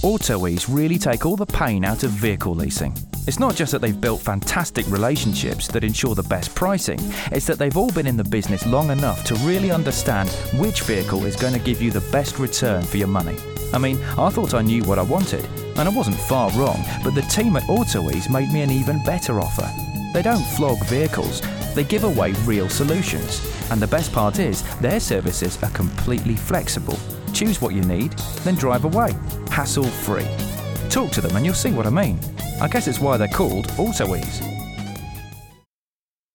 AutoEase really take all the pain out of vehicle leasing. It's not just that they've built fantastic relationships that ensure the best pricing, it's that they've all been in the business long enough to really understand which vehicle is going to give you the best return for your money. I mean, I thought I knew what I wanted, and I wasn't far wrong, but the team at AutoEase made me an even better offer. They don't flog vehicles, they give away real solutions. And the best part is, their services are completely flexible. Choose what you need, then drive away, hassle-free. Talk to them and you'll see what I mean. I guess it's why they're called AutoEase.